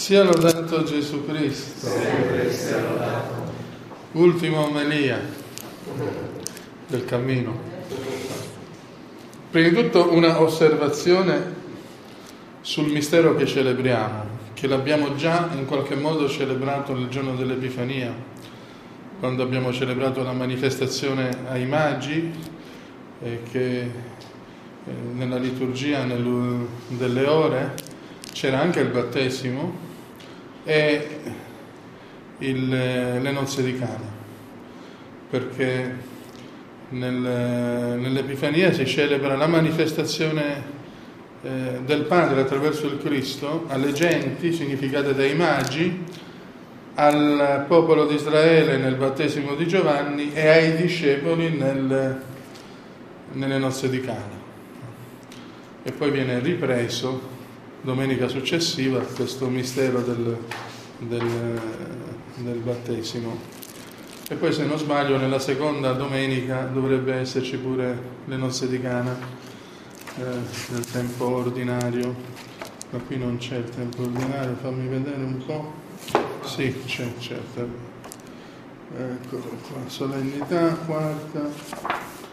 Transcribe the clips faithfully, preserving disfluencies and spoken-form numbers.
Sia lodato Gesù Cristo. Sempre sia lodato. Ultima omelia del cammino. Prima di tutto una osservazione sul mistero che celebriamo, che l'abbiamo già in qualche modo celebrato nel giorno dell'Epifania, quando abbiamo celebrato la manifestazione ai Magi, eh, che eh, nella liturgia nel, delle ore c'era anche il battesimo e il, le nozze di Cana, perché nel, nell'Epifania si celebra la manifestazione eh, del Padre attraverso il Cristo alle genti, significate dai Magi, al popolo di Israele nel battesimo di Giovanni e ai discepoli nel, nelle nozze di Cana. E poi viene ripreso domenica successiva questo mistero del, del, del battesimo. E poi, se non sbaglio, nella seconda domenica dovrebbe esserci pure le nozze di Cana eh, nel tempo ordinario, ma qui non c'è il tempo ordinario, fammi vedere un po'. Sì, c'è, certo. Eccolo qua, solennità quarta.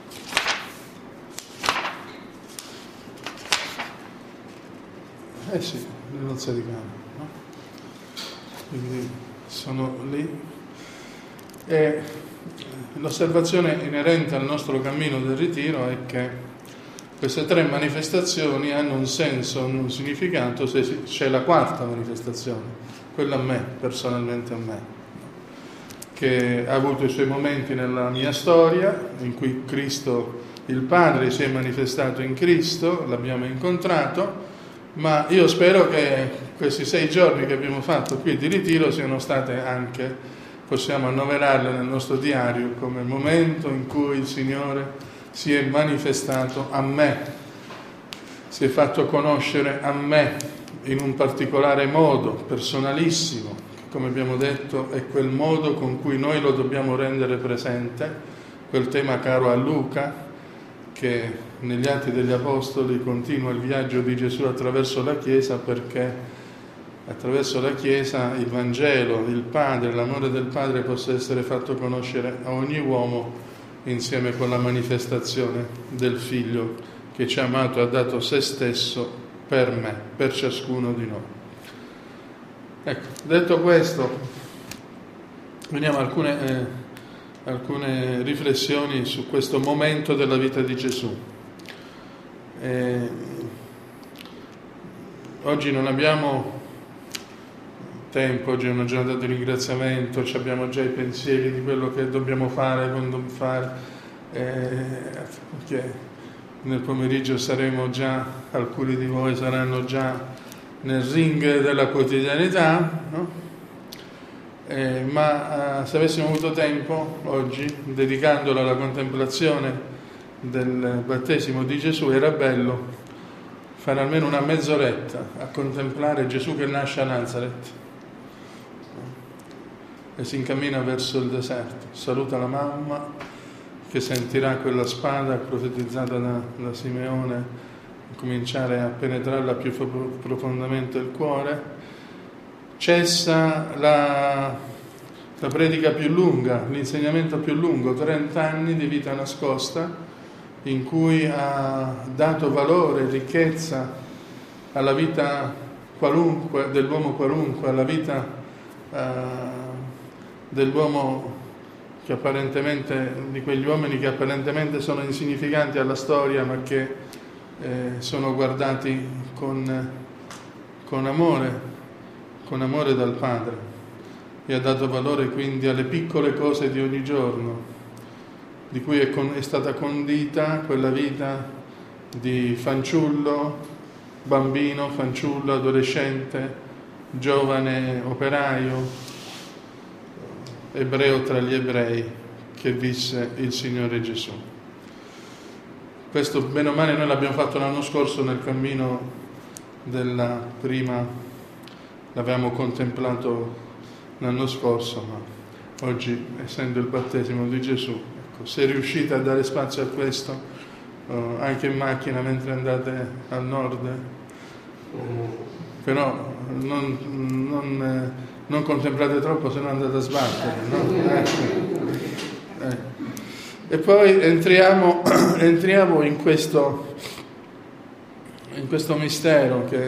Eh sì, le nozze di Cana, no? Quindi sono lì. E l'osservazione inerente al nostro cammino del ritiro è che queste tre manifestazioni hanno un senso, un significato se c'è la quarta manifestazione, quella a me, personalmente a me, che ha avuto i suoi momenti nella mia storia, in cui Cristo, il Padre, si è manifestato in Cristo, l'abbiamo incontrato. Ma io spero che questi sei giorni che abbiamo fatto qui di ritiro siano state anche, possiamo annoverarle nel nostro diario come il momento in cui il Signore si è manifestato a me, si è fatto conoscere a me in un particolare modo, personalissimo, che come abbiamo detto è quel modo con cui noi lo dobbiamo rendere presente, quel tema caro a Luca, che negli Atti degli Apostoli continua il viaggio di Gesù attraverso la Chiesa, perché attraverso la Chiesa il Vangelo, il Padre, l'amore del Padre possa essere fatto conoscere a ogni uomo insieme con la manifestazione del Figlio che ci ha amato e ha dato se stesso per me, per ciascuno di noi. Ecco, detto questo, veniamo a alcune... Eh, alcune riflessioni su questo momento della vita di Gesù. Eh, oggi non abbiamo tempo, oggi è una giornata di ringraziamento, abbiamo già i pensieri di quello che dobbiamo fare, quando fare, eh, perché nel pomeriggio saremo già, alcuni di voi saranno già nel ring della quotidianità, no? Eh, ma eh, se avessimo avuto tempo oggi, dedicandolo alla contemplazione del battesimo di Gesù, era bello fare almeno una mezz'oretta a contemplare Gesù che nasce a Nazareth e si incammina verso il deserto, saluta la mamma che sentirà quella spada profetizzata da, da Simeone cominciare a penetrarla più profondamente il cuore. Cessa la, la predica più lunga, l'insegnamento più lungo, trenta anni di vita nascosta, in cui ha dato valore, ricchezza alla vita qualunque, dell'uomo qualunque, alla vita uh, dell'uomo che apparentemente, di quegli uomini che apparentemente sono insignificanti alla storia, ma che eh, sono guardati con, con amore. con amore dal Padre, e ha dato valore quindi alle piccole cose di ogni giorno, di cui è, con, è stata condita quella vita di fanciullo, bambino, fanciullo, adolescente, giovane operaio, ebreo tra gli ebrei, che visse il Signore Gesù. Questo bene o male noi l'abbiamo fatto l'anno scorso nel cammino della prima. L'avevamo contemplato l'anno scorso, ma oggi, essendo il battesimo di Gesù, ecco, se riuscite a dare spazio a questo, eh, anche in macchina mentre andate al nord, però non, non, non contemplate troppo, se no andate a sbattere, no? Eh. Eh. E poi entriamo, entriamo in questo, in questo mistero che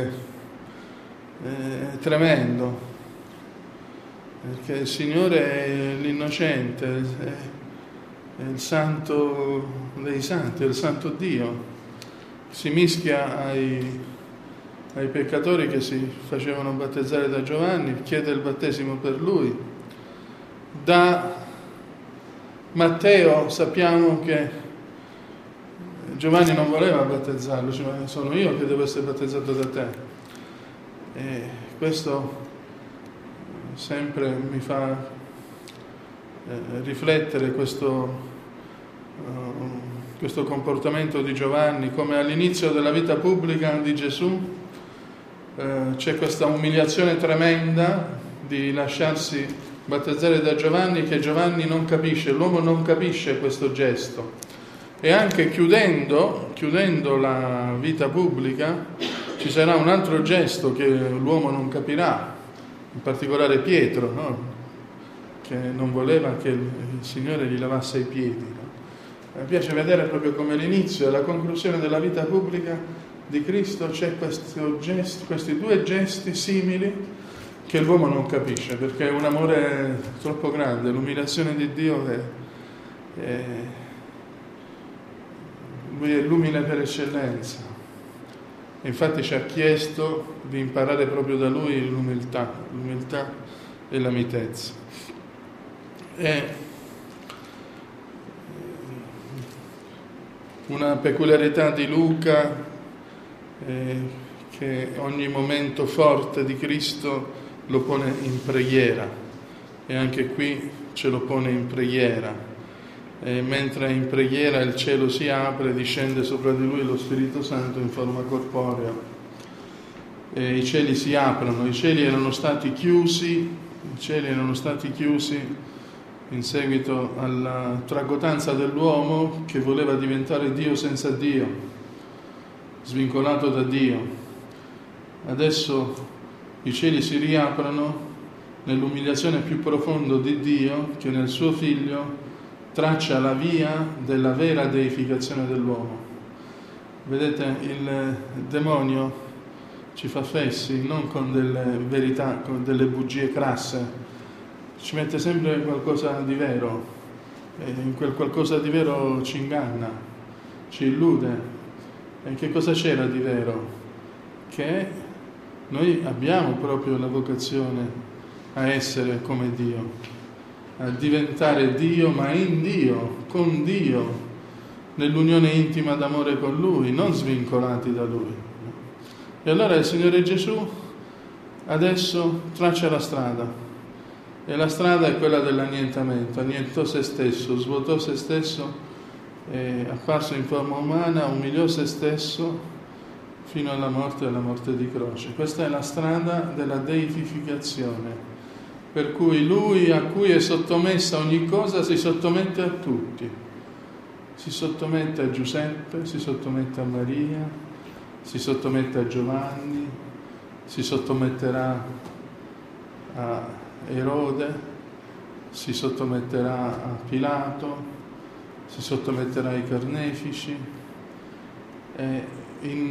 è tremendo, perché il Signore è l'innocente, è il santo dei santi, è il santo Dio. Si mischia ai, ai peccatori che si facevano battezzare da Giovanni, chiede il battesimo per lui. Da Matteo sappiamo che Giovanni non voleva battezzarlo, cioè sono io che devo essere battezzato da te. E questo sempre mi fa eh, riflettere questo, uh, questo comportamento di Giovanni, come all'inizio della vita pubblica di Gesù eh, c'è questa umiliazione tremenda di lasciarsi battezzare da Giovanni, che Giovanni non capisce, l'uomo non capisce questo gesto. E anche chiudendo, chiudendo la vita pubblica ci sarà un altro gesto che l'uomo non capirà, in particolare Pietro, no? Che non voleva che il Signore gli lavasse i piedi. No? Mi piace vedere proprio come all'inizio e alla conclusione della vita pubblica di Cristo c'è questo gesto, questi due gesti simili che l'uomo non capisce, perché è un amore troppo grande, l'umiliazione di Dio è, è, lui è l'umile per eccellenza. Infatti ci ha chiesto di imparare proprio da lui l'umiltà, l'umiltà e la mitezza. E una peculiarità di Luca è che ogni momento forte di Cristo lo pone in preghiera, e anche qui ce lo pone in preghiera. E mentre in preghiera il cielo si apre, discende sopra di lui lo Spirito Santo in forma corporea, e i cieli si aprono. I cieli erano stati chiusi, i cieli erano stati chiusi in seguito alla tracotanza dell'uomo che voleva diventare Dio senza Dio, svincolato da Dio. Adesso i cieli si riaprono nell'umiliazione più profonda di Dio, che nel suo Figlio traccia la via della vera deificazione dell'uomo. Vedete, il demonio ci fa fessi non con delle verità, con delle bugie crasse, ci mette sempre qualcosa di vero, e in quel qualcosa di vero ci inganna, ci illude. E che cosa c'era di vero? Che noi abbiamo proprio la vocazione a essere come Dio, a diventare Dio, ma in Dio, con Dio, nell'unione intima d'amore con Lui, non svincolati da Lui. E allora il Signore Gesù adesso traccia la strada, e la strada è quella dell'annientamento. Annientò se stesso, svuotò se stesso, è apparso in forma umana, umiliò se stesso fino alla morte e alla morte di croce. Questa è la strada della deificazione, per cui Lui, a cui è sottomessa ogni cosa, si sottomette a tutti. Si sottomette a Giuseppe, si sottomette a Maria, si sottomette a Giovanni, si sottometterà a Erode, si sottometterà a Pilato, si sottometterà ai carnefici. E in,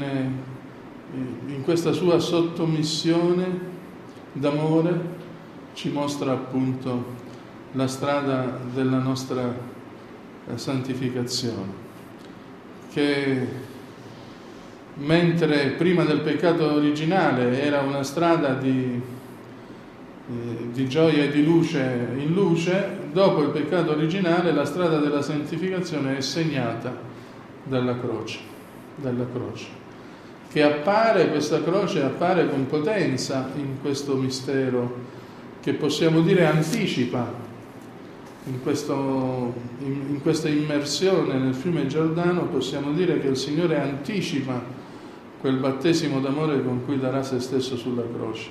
in questa sua sottomissione d'amore ci mostra appunto la strada della nostra santificazione, che mentre prima del peccato originale era una strada di, eh, di gioia e di luce in luce, dopo il peccato originale la strada della santificazione è segnata dalla croce, dalla croce, che appare, questa croce appare con potenza in questo mistero, che possiamo dire anticipa, in, questo, in, in questa immersione nel fiume Giordano, possiamo dire che il Signore anticipa quel battesimo d'amore con cui darà se stesso sulla croce,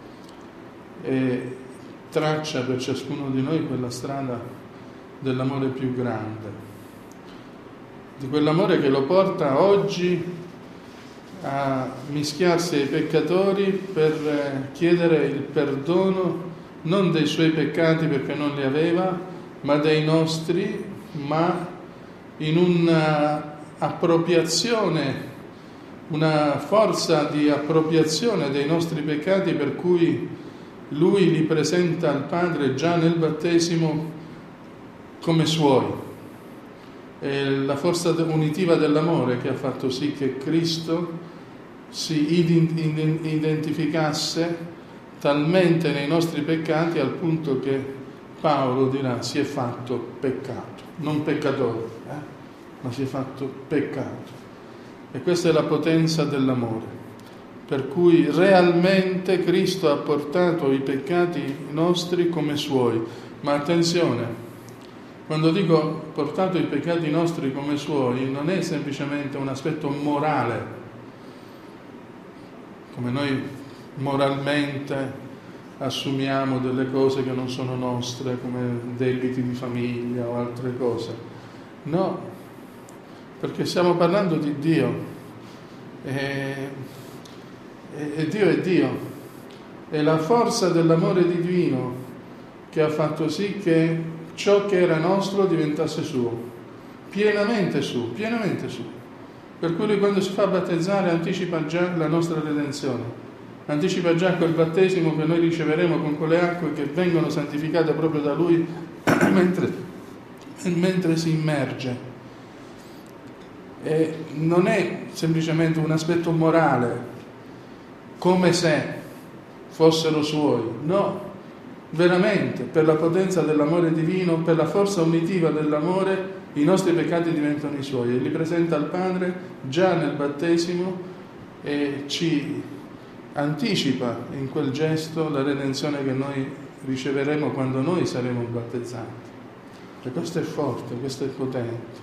e traccia per ciascuno di noi quella strada dell'amore più grande, di quell'amore che lo porta oggi a mischiarsi ai peccatori per chiedere il perdono non dei suoi peccati perché non li aveva, ma dei nostri, ma in un'appropriazione, una forza di appropriazione dei nostri peccati per cui Lui li presenta al Padre già nel battesimo come suoi. È la forza unitiva dell'amore che ha fatto sì che Cristo si identificasse talmente nei nostri peccati al punto che Paolo dirà si è fatto peccato, non peccatore, eh? ma si è fatto peccato. E questa è la potenza dell'amore, per cui realmente Cristo ha portato i peccati nostri come suoi. Ma attenzione, quando dico portato i peccati nostri come suoi, non è semplicemente un aspetto morale, come noi moralmente assumiamo delle cose che non sono nostre, come debiti di famiglia o altre cose. No, perché stiamo parlando di Dio e, e, e Dio è Dio. È la forza dell'amore divino che ha fatto sì che ciò che era nostro diventasse suo, pienamente suo, pienamente suo. Per cui lui quando si fa battezzare anticipa già la nostra redenzione, anticipa già quel battesimo che noi riceveremo con quelle acque che vengono santificate proprio da lui mentre, mentre si immerge. E non è semplicemente un aspetto morale, come se fossero suoi, no, veramente per la potenza dell'amore divino, per la forza unitiva dell'amore, i nostri peccati diventano i suoi e li presenta al Padre già nel battesimo e ci anticipa in quel gesto la redenzione che noi riceveremo quando noi saremo battezzati. E questo è forte, questo è potente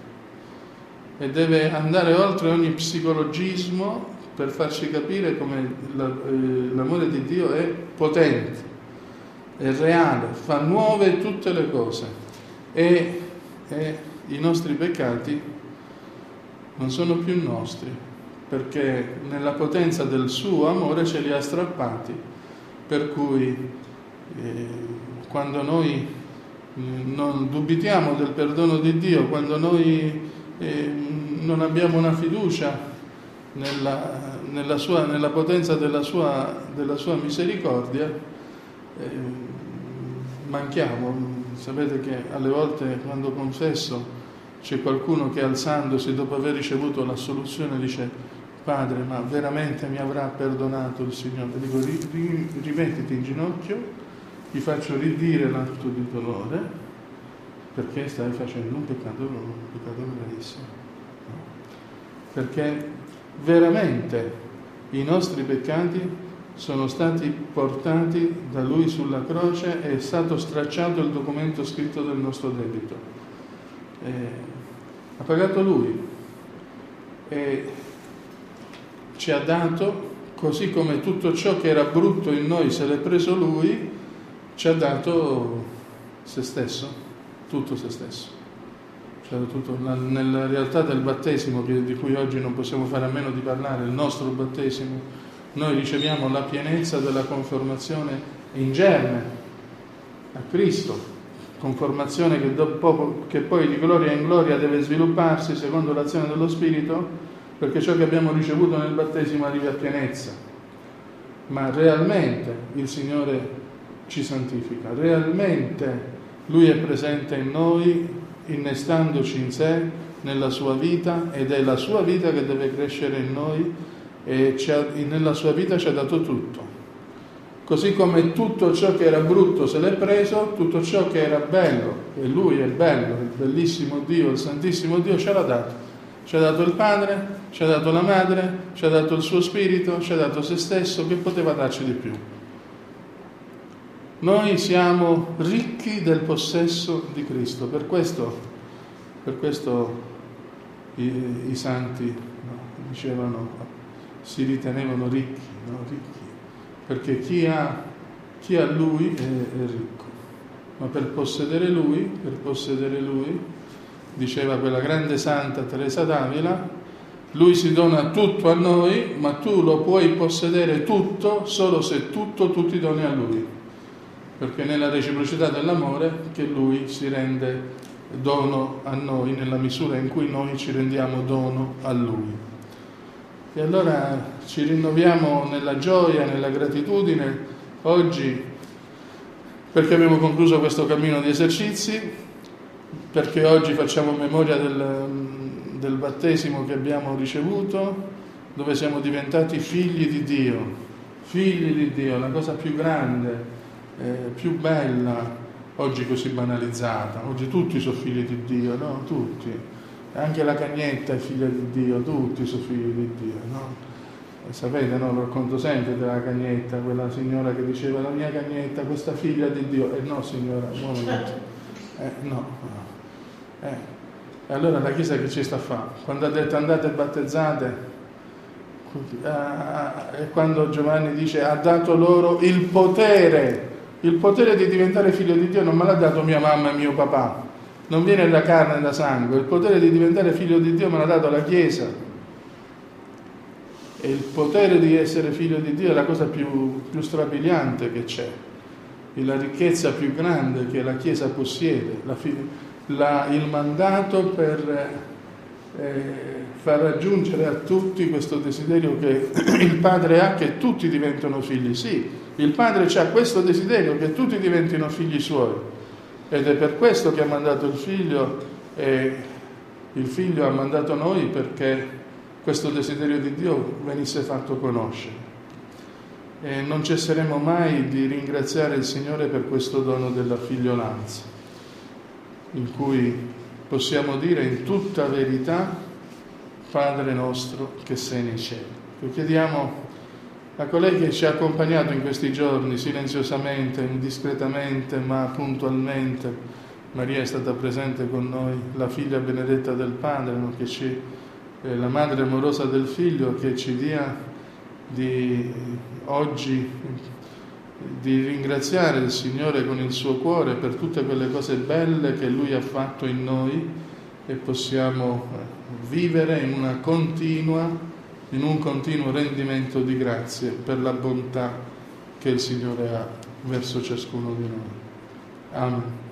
e deve andare oltre ogni psicologismo per farci capire come l'amore di Dio è potente, è reale, fa nuove tutte le cose e, e i nostri peccati non sono più nostri, perché nella potenza del suo amore ce li ha strappati, per cui eh, quando noi eh, non dubitiamo del perdono di Dio, quando noi eh, non abbiamo una fiducia nella, nella, sua, nella potenza della sua, della sua misericordia, eh, manchiamo. Sapete che alle volte quando confesso c'è qualcuno che alzandosi dopo aver ricevuto l'assoluzione dice: Padre, ma veramente mi avrà perdonato il Signore? Dico, ri, ri, rimettiti in ginocchio, ti faccio ridire l'atto di dolore, perché stai facendo un peccato, un peccato gravissimo. No? Perché veramente i nostri peccati sono stati portati da Lui sulla croce e è stato stracciato il documento scritto del nostro debito. Eh, ha pagato Lui e ci ha dato, così come tutto ciò che era brutto in noi se l'è preso Lui, ci ha dato se stesso, tutto se stesso. Cioè, tutto, nella realtà del battesimo, di cui oggi non possiamo fare a meno di parlare, il nostro battesimo, noi riceviamo la pienezza della conformazione in germe a Cristo, conformazione che, dopo, che poi di gloria in gloria deve svilupparsi secondo l'azione dello Spirito, perché ciò che abbiamo ricevuto nel battesimo arriva a pienezza. Ma realmente il Signore ci santifica, realmente Lui è presente in noi, innestandoci in sé, nella sua vita, ed è la sua vita che deve crescere in noi, e ci ha, nella sua vita ci ha dato tutto. Così come tutto ciò che era brutto se l'è preso, tutto ciò che era bello, e Lui è bello, il bellissimo Dio, il Santissimo Dio, ce l'ha dato. Ci ha dato il Padre, ci ha dato la Madre, ci ha dato il suo Spirito, ci ha dato se stesso, che poteva darci di più. Noi siamo ricchi del possesso di Cristo, per questo, per questo i, i santi no, dicevano, si ritenevano ricchi, no? Ricchi, perché chi ha, chi ha Lui è, è ricco, ma per possedere Lui, per possedere Lui, diceva quella grande santa Teresa d'Avila, Lui si dona tutto a noi, ma tu lo puoi possedere tutto solo se tutto tu ti doni a Lui, perché è nella reciprocità dell'amore che Lui si rende dono a noi nella misura in cui noi ci rendiamo dono a Lui. E allora ci rinnoviamo nella gioia, nella gratitudine oggi, perché abbiamo concluso questo cammino di esercizi, perché oggi facciamo memoria del, del battesimo che abbiamo ricevuto, dove siamo diventati figli di Dio, figli di Dio, la cosa più grande, eh, più bella, oggi così banalizzata. Oggi tutti sono figli di Dio, no? Tutti. Anche la cagnetta è figlia di Dio, tutti sono figli di Dio, no? E sapete, no? Lo racconto sempre della cagnetta, quella signora che diceva la mia cagnetta, questa figlia di Dio. E eh no, signora, no, eh, no. no. Eh. E allora la Chiesa che ci sta a fare? Quando ha detto andate battezzate, e quando Giovanni dice ha dato loro il potere, il potere di diventare figlio di Dio non me l'ha dato mia mamma e mio papà, non viene da carne e da sangue, il potere di diventare figlio di Dio me l'ha dato la Chiesa. E il potere di essere figlio di Dio è la cosa più, più strabiliante che c'è, è la ricchezza più grande che la Chiesa possiede, la, la, il mandato per eh, far raggiungere a tutti questo desiderio che il Padre ha, che tutti diventano figli. Sì, il Padre ha questo desiderio che tutti diventino figli Suoi, ed è per questo che ha mandato il Figlio, e il Figlio ha mandato noi perché questo desiderio di Dio venisse fatto conoscere. E non cesseremo mai di ringraziare il Signore per questo dono della figliolanza, in cui possiamo dire in tutta verità: Padre nostro che sei nei cieli. Lo chiediamo a colei che ci ha accompagnato in questi giorni, silenziosamente, discretamente, ma puntualmente. Maria è stata presente con noi, la figlia benedetta del Padre, no? Che ci, eh, la madre amorosa del Figlio, che ci dia di oggi di ringraziare il Signore con il suo cuore per tutte quelle cose belle che Lui ha fatto in noi, e possiamo vivere in una continua, in un continuo rendimento di grazie per la bontà che il Signore ha verso ciascuno di noi. Amen.